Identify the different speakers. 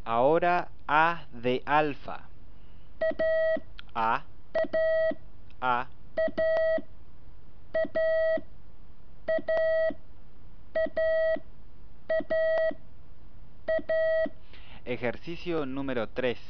Speaker 1: Ahora A de alfa. A, A. Ejercicio número 3.